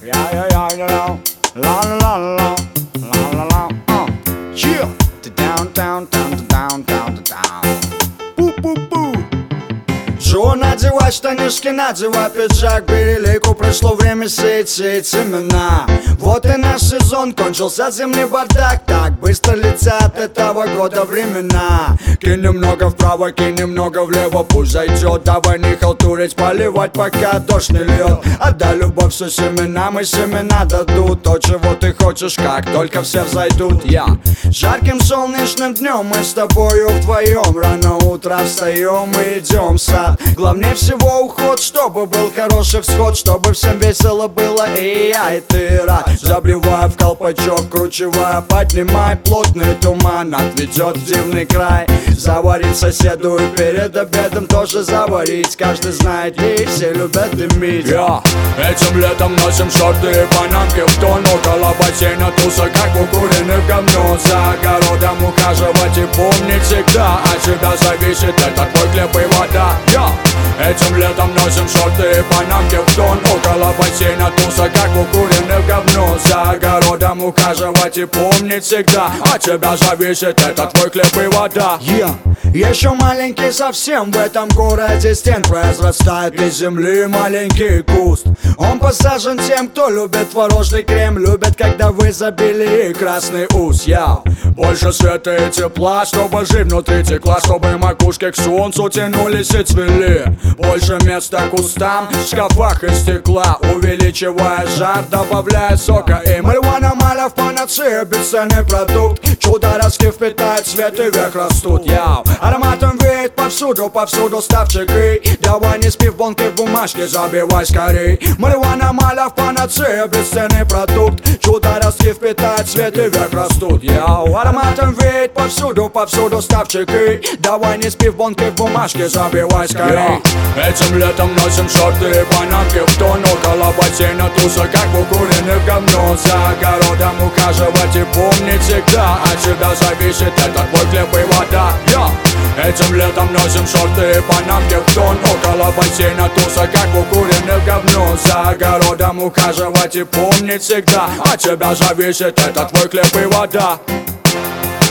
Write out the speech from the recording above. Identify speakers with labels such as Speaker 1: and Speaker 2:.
Speaker 1: Yeah, yeah, yeah, you know. La la la la la la la. Chill. To down, down, down, to down, down, to down. Бу, бу, бу. Что надевать штанишки, надевай пиджак, бери лейку, пришло время сеять семена. Вот и наш сезон, кончился зимний бардак. Так быстро летят этого года времена. Кинь немного вправо, кинь немного влево, пусть зайдет. Давай не халтурить, поливать, пока дождь не льет. Отдай любовь со семенам, и семена дадут то, чего ты хочешь, как только все взойдут. Жарким солнечным днем мы с тобою вдвоем рано утром встаем и идем в сад. Главнее всего уход, чтобы был хороший всход, чтобы всем весело было, и я, и ты рад. Забревая в колпачок, кручевая, поднимай плотный туман, отведет в дивный край. Заварить соседу и перед обедом тоже заварить. Каждый знает, и все любят дымить.
Speaker 2: Этим летом носим шорты и панамки в тон. Около бассейна туса, как укуренный в говно. За огородом ухаживать и помнить всегда, от тебя зависит, это твой хлеб и вода. Этим летом носим шорты и панамки в тон. Около бассейна туса, как укуренный в говно. За огородом ухаживать и помнить всегда, от тебя зависит, это твой хлеб и вода.
Speaker 1: Еще маленький совсем, в этом городе стен произрастает из земли маленький куст. Он посажен тем, кто любит творожный крем, любит, когда в изобилии красный ус.
Speaker 2: Больше света и тепла, чтобы жизнь внутри текла, чтобы макушки к солнцу тянулись и цвели. Больше места кустам в шкафах из стекла, увеличивая жар, добавляя сока и
Speaker 1: Марихуана, маля в панацея, бесценный продукт. Чудо ростки впитает свет и век растут. Ароматом веет повсюду, повсюду ставчики. Давай не спи в бонке в бумажке, забивай скорей. Марихуана, маля в панацея, бесценный продукт. Чудо ростки впитает свет и век растут. Ароматом веет повсюду, повсюду ставчики. Давай не спи в бонке в бумажке, забивай скорей.
Speaker 2: Этим летом носим шорты и панамки в тон. Около бассейна туса, как укуренный в говно. За огородом ухаживать и помнить всегда, от тебя зависит, это твой хлеб и вода. Этим летом носим шорты и панамки в тон. Около бассейна туса, как укуренный в говно. За огородом ухаживать и помнить всегда, от тебя зависит, это твой хлеб и вода.